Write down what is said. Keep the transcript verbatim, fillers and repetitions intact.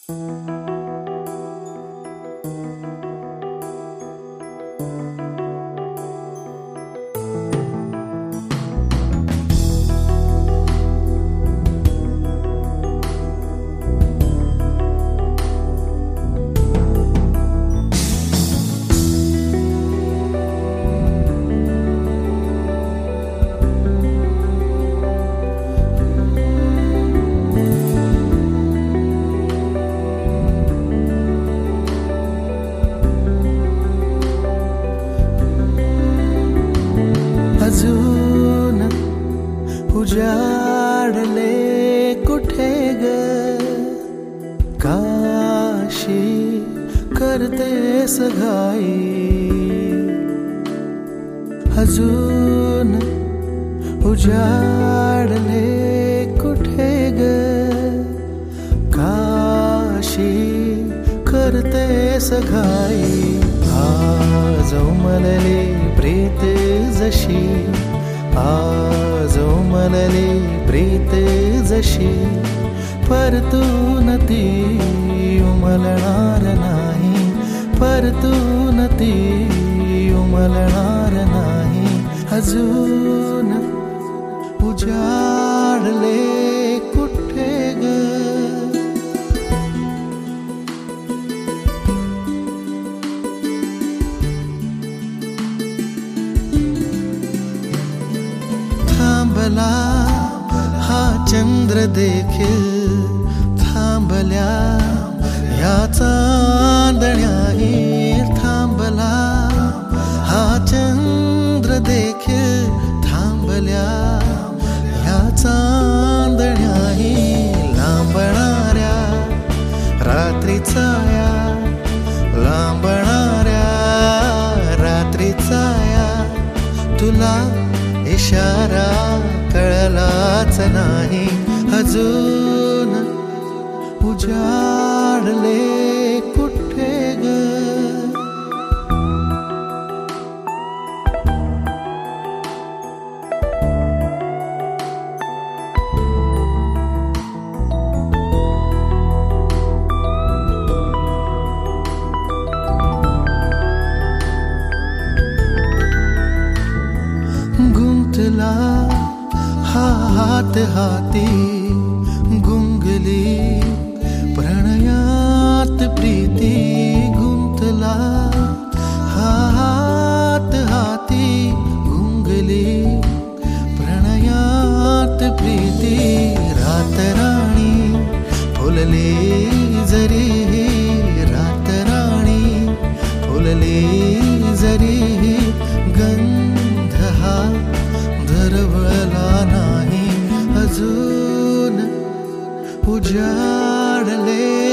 अजून उजाडले कुठे ग काशी करतेस घाई अजून उजाडले कुठे ग काशी करतेस घाई आज उमलली प्रीत जशी आज उमलली प्रीत जशी परतून ती उमलणार नाही परतून ती उमलणार नाही अजून उजाडले कुठे ग थांबला हा चंद्र देखील थांबल्या या चांदण्याही थांबला हा चंद्र देखील थांबल्या या चांदण्याही लांबणाऱ्या रात्रीचा या लांबणाऱ्या रात्रीचा या तुला इशारा कळलाच नाही अजून उजाडले कुठे ग गुंतला हा हात हाती गुंगली प्रणयात प्रीती गुंतला हा हात हाती गुंगली प्रणयात प्रीती रात राणी फुलली जरी रात राणी फुलली जरी गंध हा धरवला नाही अजून उजाडले